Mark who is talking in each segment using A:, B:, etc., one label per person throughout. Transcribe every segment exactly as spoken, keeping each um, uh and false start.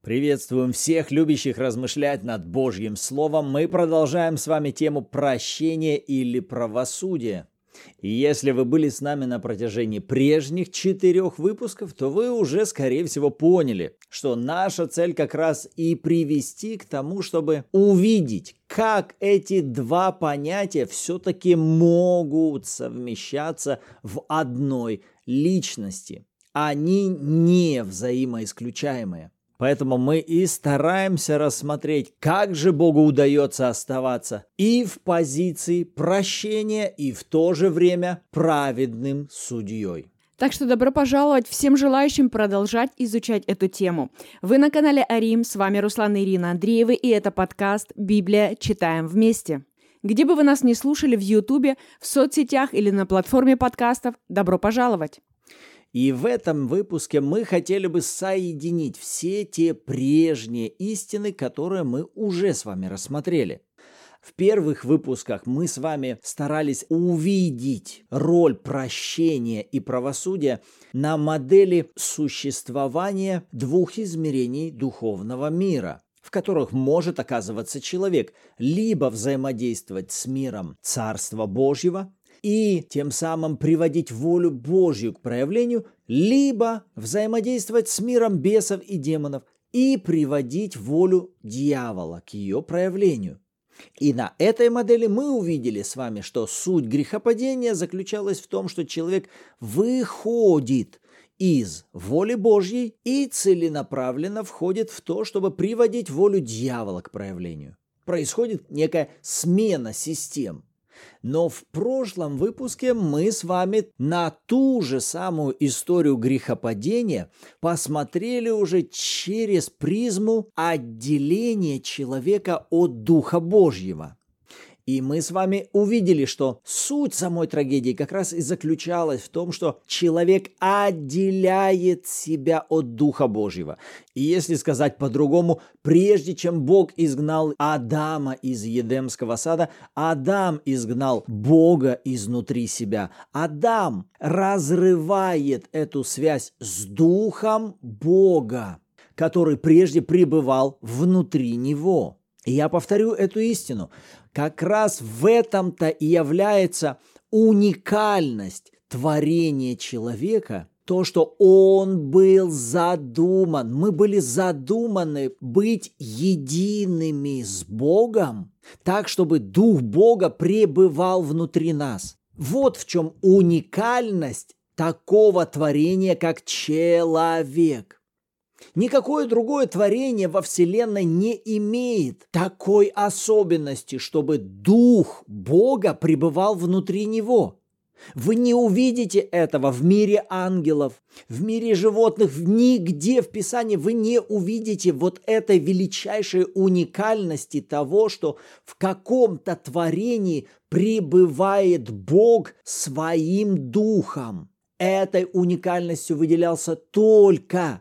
A: Приветствуем всех любящих размышлять над Божьим Словом. Мы продолжаем с вами тему прощения или правосудия. И если вы были с нами на протяжении прежних четырех выпусков, то вы уже, скорее всего, поняли, что наша цель как раз и привести к тому, чтобы увидеть, как эти два понятия все-таки могут совмещаться в одной личности. Они не взаимоисключаемые. Поэтому мы и стараемся рассмотреть, как же Богу удается оставаться и в позиции прощения, и в то же время праведным судьей.
B: Так что добро пожаловать всем желающим продолжать изучать эту тему. Вы на канале Арим, с вами Руслан и Ирина Андреевы, и это подкаст «Библия. Читаем вместе». Где бы вы нас ни слушали, в Ютубе, в соцсетях или на платформе подкастов, добро пожаловать!
A: И в этом выпуске мы хотели бы соединить все те прежние истины, которые мы уже с вами рассмотрели. В первых выпусках мы с вами старались увидеть роль прощения и правосудия на модели существования двух измерений духовного мира, в которых может оказываться человек, либо взаимодействовать с миром Царства Божьего, и тем самым приводить волю Божью к проявлению, либо взаимодействовать с миром бесов и демонов и приводить волю дьявола к ее проявлению. И на этой модели мы увидели с вами, что суть грехопадения заключалась в том, что человек выходит из воли Божьей и целенаправленно входит в то, чтобы приводить волю дьявола к проявлению. Происходит некая смена систем. Но в прошлом выпуске мы с вами на ту же самую историю грехопадения посмотрели уже через призму отделения человека от Духа Божьего. И мы с вами увидели, что суть самой трагедии как раз и заключалась в том, что человек отделяет себя от Духа Божьего. И если сказать по-другому, прежде чем Бог изгнал Адама из Едемского сада, Адам изгнал Бога изнутри себя. Адам разрывает эту связь с Духом Бога, который прежде пребывал внутри него. И я повторю эту истину. Как раз в этом-то и является уникальность творения человека, то, что он был задуман, мы были задуманы быть едиными с Богом, так, чтобы Дух Бога пребывал внутри нас. Вот в чем уникальность такого творения, как человек. Никакое другое творение во Вселенной не имеет такой особенности, чтобы Дух Бога пребывал внутри него. Вы не увидите этого в мире ангелов, в мире животных, нигде в Писании вы не увидите вот этой величайшей уникальности того, что в каком-то творении пребывает Бог своим Духом. Этой уникальностью выделялся только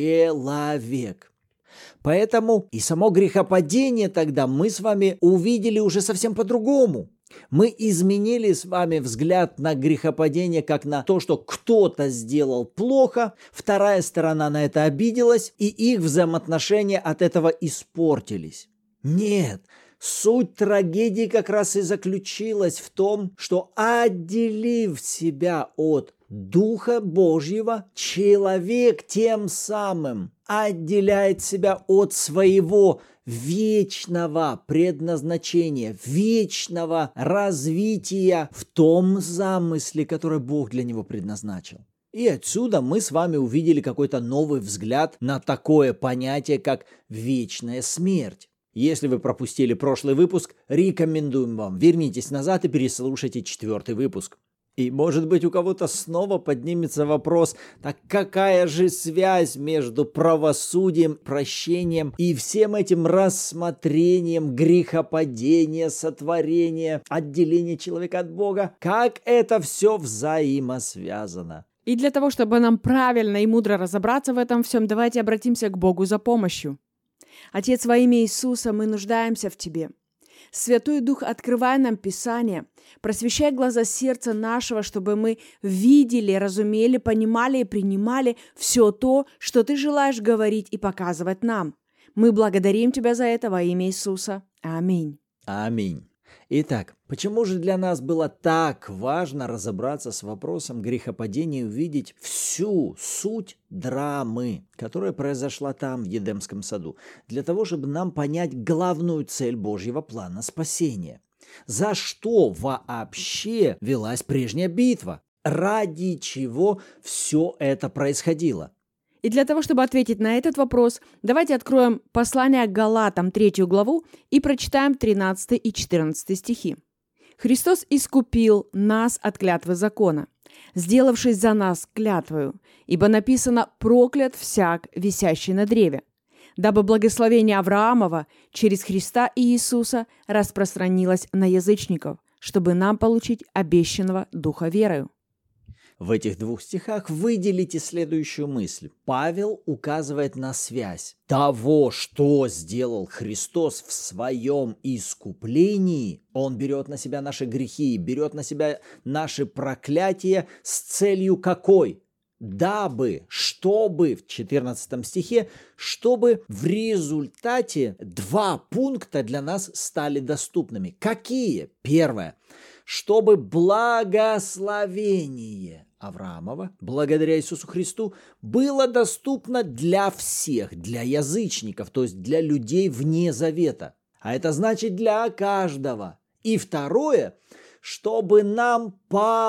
A: человек. Поэтому и само грехопадение тогда мы с вами увидели уже совсем по-другому. Мы изменили с вами взгляд на грехопадение как на то, что кто-то сделал плохо, вторая сторона на это обиделась, и их взаимоотношения от этого испортились. Нет, суть трагедии как раз и заключилась в том, что, отделив себя от Духа Божьего, человек тем самым отделяет себя от своего вечного предназначения, вечного развития в том замысле, который Бог для него предназначил. И отсюда мы с вами увидели какой-то новый взгляд на такое понятие, как вечная смерть. Если вы пропустили прошлый выпуск, рекомендуем вам, вернитесь назад и переслушайте четвертый выпуск. И, может быть, у кого-то снова поднимется вопрос, так какая же связь между правосудием, прощением и всем этим рассмотрением грехопадения, сотворения, отделения человека от Бога? Как это все взаимосвязано?
B: И для того, чтобы нам правильно и мудро разобраться в этом всем, давайте обратимся к Богу за помощью. Отец, во имя Иисуса, мы нуждаемся в Тебе. Святой Дух, открывай нам Писание, просвещай глаза сердца нашего, чтобы мы видели, разумели, понимали и принимали все то, что Ты желаешь говорить и показывать нам. Мы благодарим Тебя за это во имя Иисуса. Аминь.
A: Аминь. Итак, почему же для нас было так важно разобраться с вопросом грехопадения и увидеть всю суть драмы, которая произошла там, в Едемском саду? Для того, чтобы нам понять главную цель Божьего плана спасения. За что вообще велась прежняя битва? Ради чего все это происходило?
B: И для того, чтобы ответить на этот вопрос, давайте откроем послание к Галатам, третью главу, и прочитаем тринадцатый и четырнадцатый стихи. «Христос искупил нас от клятвы закона, сделавшись за нас клятвою, ибо написано «проклят всяк, висящий на древе», дабы благословение Авраамова через Христа и Иисуса распространилось на язычников, чтобы нам получить обещанного Духа верою».
A: В этих двух стихах выделите следующую мысль. Павел указывает на связь того, что сделал Христос в своем искуплении. Он берет на себя наши грехи, берет на себя наши проклятия с целью какой? Дабы, чтобы, в четырнадцатом стихе, чтобы в результате два пункта для нас стали доступными. Какие? Первое. Чтобы благословение Авраамова, благодаря Иисусу Христу, было доступно для всех, для язычников, то есть для людей вне завета. А это значит для каждого. И второе, чтобы нам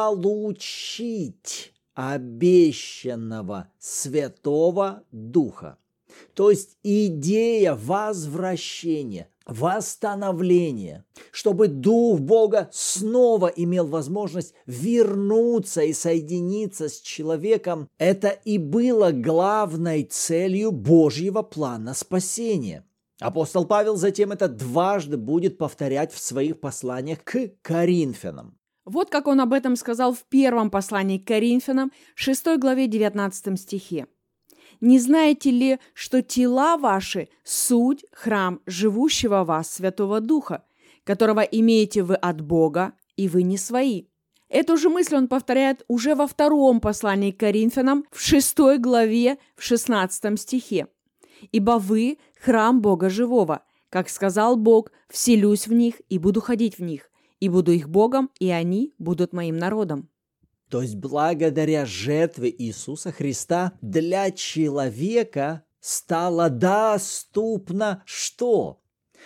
A: получить обещанного Святого Духа. То есть идея возвращения, восстановления, чтобы Дух Бога снова имел возможность вернуться и соединиться с человеком, это и было главной целью Божьего плана спасения. Апостол Павел затем это дважды будет повторять в своих посланиях к Коринфянам.
B: Вот как он об этом сказал в первом послании к Коринфянам, шестой главе, девятнадцатом стихе. «Не знаете ли, что тела ваши – суть храм живущего в вас Святого Духа, которого имеете вы от Бога, и вы не свои?» Эту же мысль он повторяет уже во втором послании к Коринфянам, в шестой главе, в шестнадцатом стихе. «Ибо вы – храм Бога живого, как сказал Бог, вселюсь в них и буду ходить в них, и буду их Богом, и они будут моим народом».
A: То есть благодаря жертве Иисуса Христа для человека стало доступно что?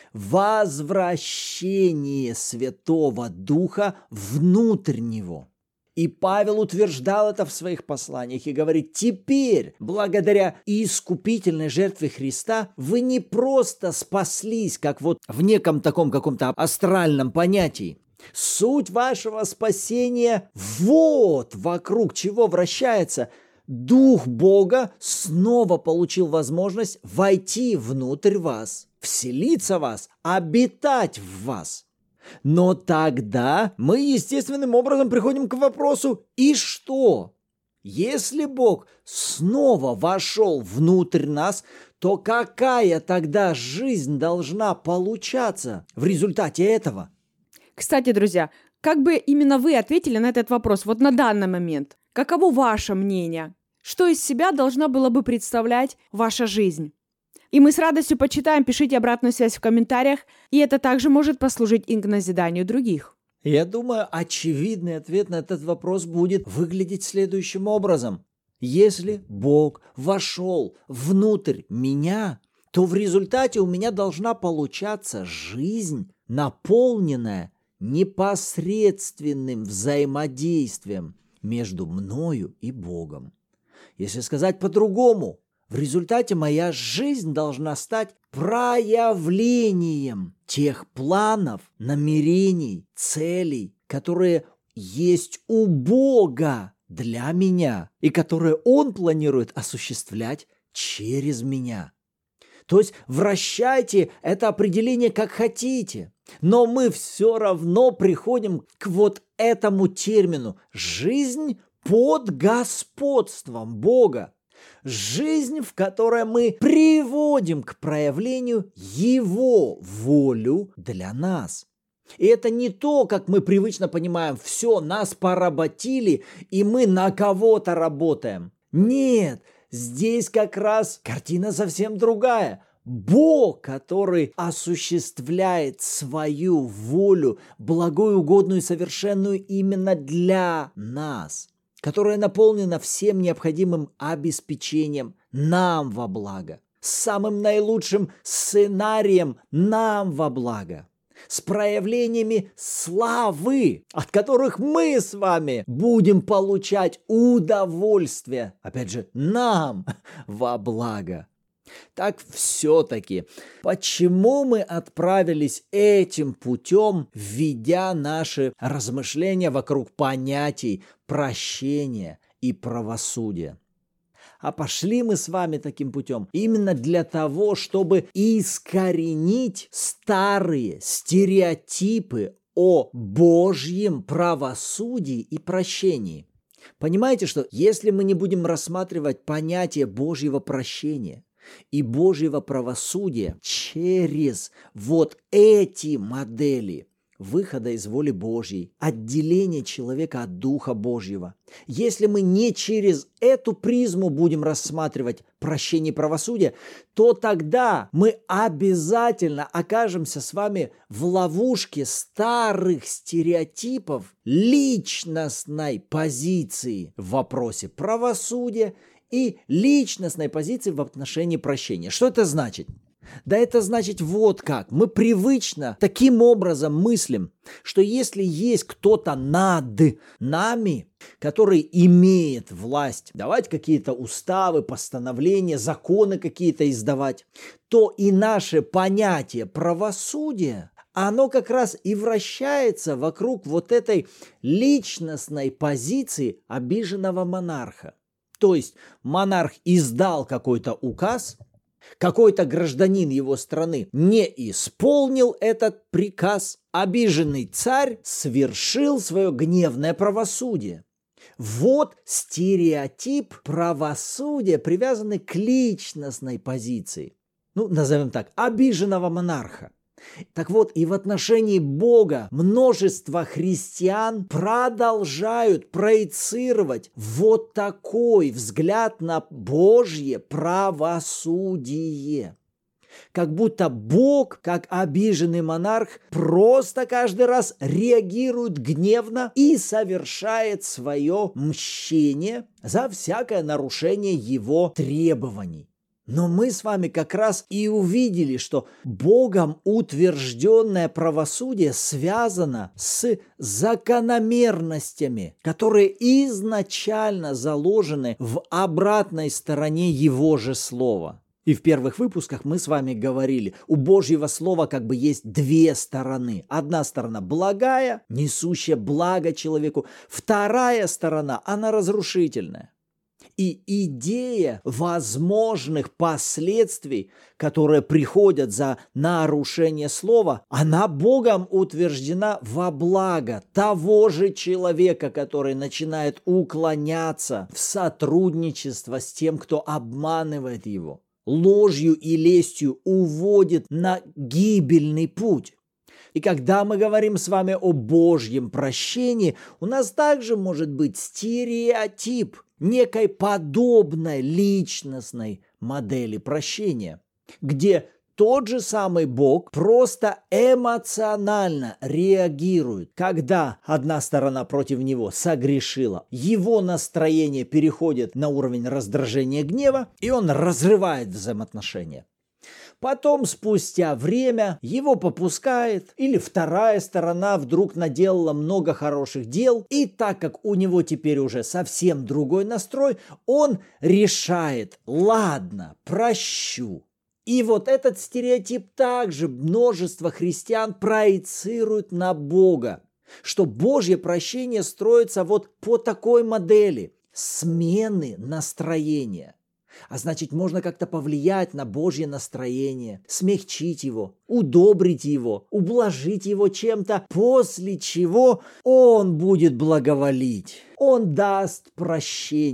A: Возвращение Святого Духа внутрь него. И Павел утверждал это в своих посланиях и говорит: теперь, благодаря искупительной жертве Христа, вы не просто спаслись, как вот в неком таком каком-то астральном понятии. Суть вашего спасения вот вокруг чего вращается. Дух Бога снова получил возможность войти внутрь вас, вселиться в вас, обитать в вас. Но тогда мы естественным образом приходим к вопросу: и что? Если Бог снова вошел внутрь нас, то какая тогда жизнь должна получаться в результате этого?
B: Кстати, друзья, как бы именно вы ответили на этот вопрос вот на данный момент? Каково ваше мнение? Что из себя должна была бы представлять ваша жизнь? И мы с радостью почитаем, пишите обратную связь в комментариях, и это также может послужить и к назиданию других.
A: Я думаю, очевидный ответ на этот вопрос будет выглядеть следующим образом. Если Бог вошел внутрь меня, то в результате у меня должна получаться жизнь, наполненная непосредственным взаимодействием между мною и Богом. Если сказать по-другому, в результате моя жизнь должна стать проявлением тех планов, намерений, целей, которые есть у Бога для меня и которые Он планирует осуществлять через меня. То есть вращайте это определение как хотите, но мы все равно приходим к вот этому термину «жизнь под господством Бога». Жизнь, в которой мы приводим к проявлению Его волю для нас. И это не то, как мы привычно понимаем, все, нас поработили, и мы на кого-то работаем. Нет, здесь как раз картина совсем другая. Бог, который осуществляет свою волю, благую, угодную и совершенную именно для нас, которая наполнена всем необходимым обеспечением нам во благо, с самым наилучшим сценарием нам во благо, с проявлениями славы, от которых мы с вами будем получать удовольствие, опять же, нам во благо. Так все-таки, почему мы отправились этим путем, введя наши размышления вокруг понятий прощения и правосудия? А пошли мы с вами таким путем именно для того, чтобы искоренить старые стереотипы о Божьем правосудии и прощении. Понимаете, что если мы не будем рассматривать понятие Божьего прощения и Божьего правосудия через вот эти модели выхода из воли Божьей, отделения человека от Духа Божьего, если мы не через эту призму будем рассматривать прощение и правосудие, то тогда мы обязательно окажемся с вами в ловушке старых стереотипов личностной позиции в вопросе правосудия и личностной позиции в отношении прощения. Что это значит? Да это значит вот как. Мы привычно таким образом мыслим, что если есть кто-то над нами, который имеет власть давать какие-то уставы, постановления, законы какие-то издавать, то и наше понятие правосудия, оно как раз и вращается вокруг вот этой личностной позиции обиженного монарха. То есть монарх издал какой-то указ, какой-то гражданин его страны не исполнил этот приказ, обиженный царь совершил свое гневное правосудие. Вот стереотип правосудия, привязанный к личностной позиции. Ну, назовем так, обиженного монарха. Так вот, и в отношении Бога множество христиан продолжают проецировать вот такой взгляд на Божье правосудие. Как будто Бог, как обиженный монарх, просто каждый раз реагирует гневно и совершает свое мщение за всякое нарушение его требований. Но мы с вами как раз и увидели, что Богом утвержденное правосудие связано с закономерностями, которые изначально заложены в обратной стороне Его же слова. И в первых выпусках мы с вами говорили, у Божьего слова как бы есть две стороны. Одна сторона благая, несущая благо человеку. Вторая сторона, она разрушительная. И идея возможных последствий, которые приходят за нарушение слова, она Богом утверждена во благо того же человека, который начинает уклоняться в сотрудничество с тем, кто обманывает его, ложью и лестью уводит на гибельный путь. И когда мы говорим с вами о Божьем прощении, у нас также может быть стереотип некой подобной личностной модели прощения, где тот же самый Бог просто эмоционально реагирует, когда одна сторона против него согрешила, его настроение переходит на уровень раздражения, гнева, и он разрывает взаимоотношения. Потом, спустя время, его попускает, или вторая сторона вдруг наделала много хороших дел, и так как у него теперь уже совсем другой настрой, он решает: ладно, прощу. И вот этот стереотип также множество христиан проецирует на Бога, что Божье прощение строится вот по такой модели смены настроения. А значит, можно как-то повлиять на Божье настроение, смягчить его, удобрить его, ублажить его чем-то, после чего Он будет благоволить, Он даст прощение.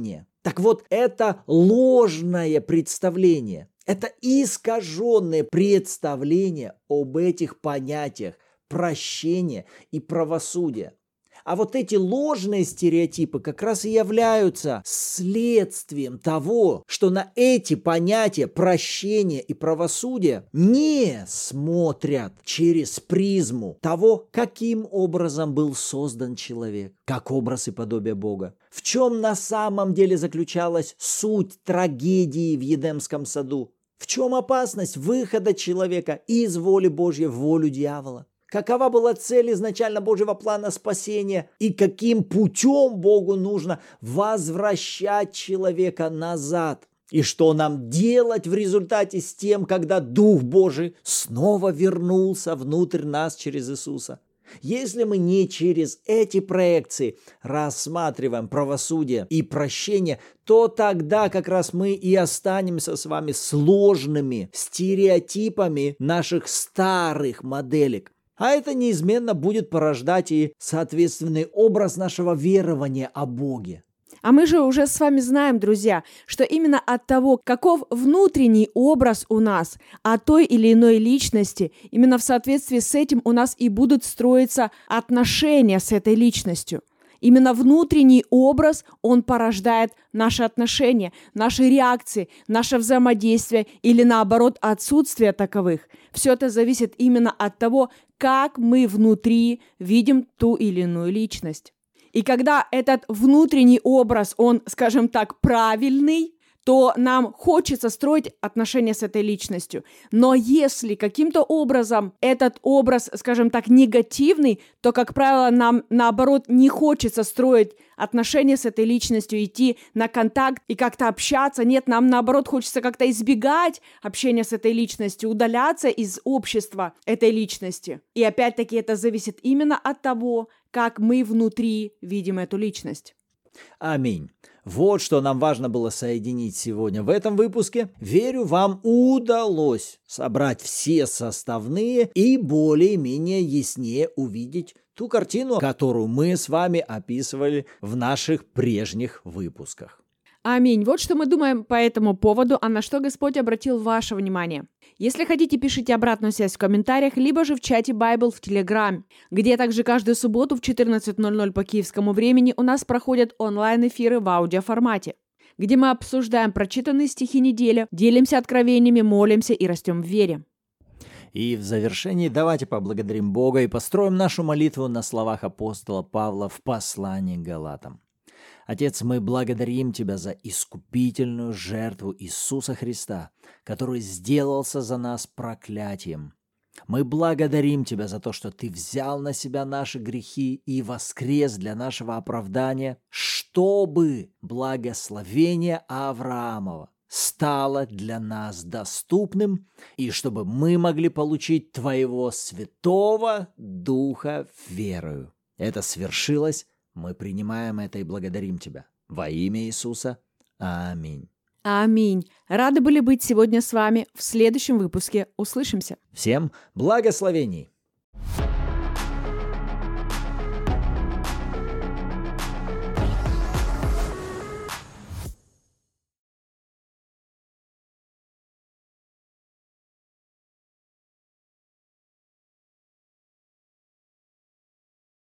A: Так вот, это ложное представление, это искаженное представление об этих понятиях прощения и правосудия. А вот эти ложные стереотипы как раз и являются следствием того, что на эти понятия прощения и правосудия не смотрят через призму того, каким образом был создан человек, как образ и подобие Бога. В чем на самом деле заключалась суть трагедии в Едемском саду? В чем опасность выхода человека из воли Божьей в волю дьявола? Какова была цель изначально Божьего плана спасения и каким путем Богу нужно возвращать человека назад? И что нам делать в результате с тем, когда Дух Божий снова вернулся внутрь нас через Иисуса? Если мы не через эти проекции рассматриваем правосудие и прощение, то тогда как раз мы и останемся с вами сложными стереотипами наших старых моделек. А это неизменно будет порождать и соответственный образ нашего верования о Боге.
B: А мы же уже с вами знаем, друзья, что именно от того, каков внутренний образ у нас о той или иной личности, именно в соответствии с этим у нас и будут строиться отношения с этой личностью. Именно внутренний образ, он порождает наши отношения, наши реакции, наше взаимодействие или, наоборот, отсутствие таковых. Все это зависит именно от того, как мы внутри видим ту или иную личность. И когда этот внутренний образ, он, скажем так, правильный, то нам хочется строить отношения с этой личностью. Но если каким-то образом этот образ, скажем так, негативный, то, как правило, нам, наоборот, не хочется строить отношения с этой личностью, идти на контакт и как-то общаться. Нет, нам, наоборот, хочется как-то избегать общения с этой личностью, удаляться из общества этой личности. И опять-таки это зависит именно от того, как мы внутри видим эту личность.
A: Аминь. Вот что нам важно было соединить сегодня в этом выпуске. Верю, вам удалось собрать все составные и более-менее яснее увидеть ту картину, которую мы с вами описывали в наших прежних выпусках.
B: Аминь. Вот что мы думаем по этому поводу, а на что Господь обратил ваше внимание. Если хотите, пишите обратную связь в комментариях, либо же в чате Bible в Телеграме, где также каждую субботу в четырнадцать ноль ноль по киевскому времени у нас проходят онлайн-эфиры в аудиоформате, где мы обсуждаем прочитанные стихи недели, делимся откровениями, молимся и растем в вере.
A: И в завершении давайте поблагодарим Бога и построим нашу молитву на словах апостола Павла в послании к Галатам. Отец, мы благодарим Тебя за искупительную жертву Иисуса Христа, который сделался за нас проклятием. Мы благодарим Тебя за то, что Ты взял на себя наши грехи и воскрес для нашего оправдания, чтобы благословение Авраамова стало для нас доступным, и чтобы мы могли получить Твоего Святого Духа верою. Это свершилось. Мы принимаем это и благодарим Тебя. Во имя Иисуса. Аминь.
B: Аминь. Рады были быть сегодня с вами. В следующем выпуске услышимся.
A: Всем благословений.